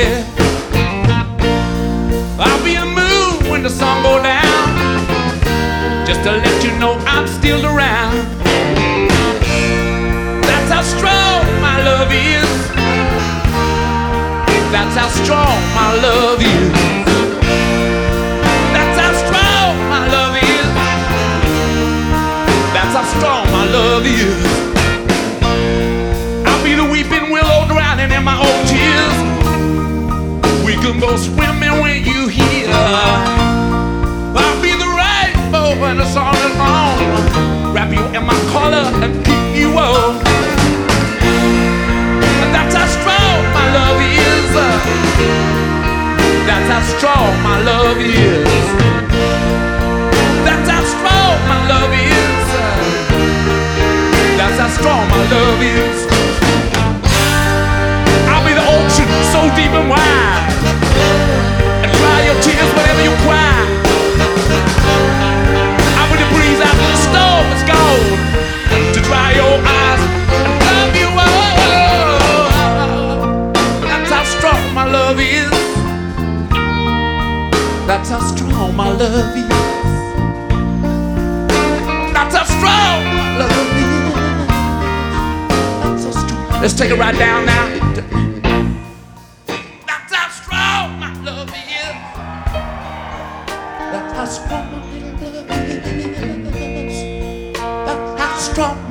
yeah. I'll be the moon when the sun goes down, just to let you know I'm still around. That's how strong my love is. That's how strong my love is. That's how strong my love is. That's how strong my love is. I'll be the weeping willow drowning in my own tears. We can go swimming when you hear. I'll be the rainbow when the sun is on. Wrap you in my collar and keep you warm. That's how strong my love is. That's how strong my love is. That's how strong my love is. That's how strong my love is. I'll be the ocean so deep and wide, and dry your tears whenever you cry. I'll be the breeze after the storm is gone, to dry your eyes and love you all. That's how strong my love is. That's how strong my love is. That's how strong my love is. That's so strong. Let's take it right down now. That's how strong my love is. That's how strong my love is. That's how strong